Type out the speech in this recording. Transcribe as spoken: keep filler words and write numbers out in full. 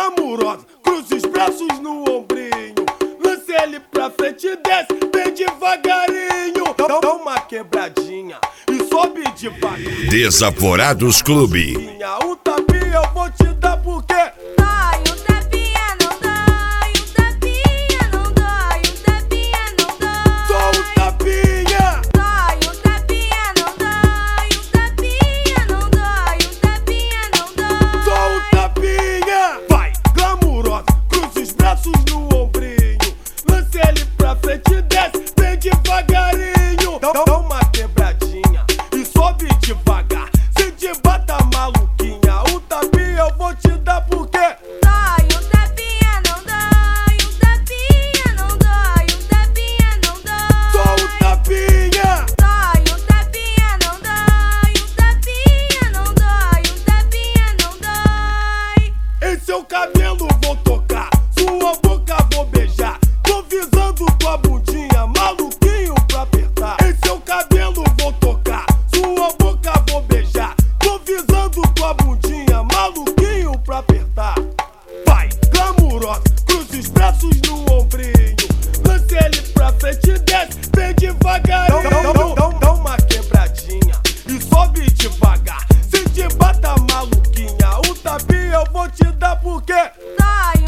glamurosa, cruza os braços no ombrinho, lance ele pra frente e desce bem devagarinho. Dá, dá uma quebradinha e sobe devagar. Desaforados Clube. Um tapinha eu vou te dar porque dói, um tapinha não dói, um tapinha não dói, um tapinha não dói. Só um tapinha. Dói, um tapinha não dói, um tapinha não dói, um tapinha não dói. Só um tapinha. Vai, glamurosa, cruza os braços no ombrinho, lance ele pra frente e desce bem devagarinho. Dá, dá uma quebradinha e sobe devagar. Se te bata maluquinha, um tapinha eu vou te dar porque dói, um tapinha não dói, um tapinha não dói, um tapinha não dói. só um tapinha. Dói, um tapinha não dói, um tapinha não dói, um tapinha não dói. Em seu cabelo vou tocar, sua boca vou beijar, tô visando tua bundinha, maluquinho pra apertar. Em seu cabelo vou tocar, sua boca vou beijar, tô visando tua bundinha, maluquinho pra apertar. Vai, glamurosa, cruza os braços no ombrinho, lance ele pra frente e desce bem devagarinho. Dá, dá, dá, dá, dá uma quebradinha e sobe devagar. Se te bata maluquinha, um tapinha eu vou te dar porque Dói,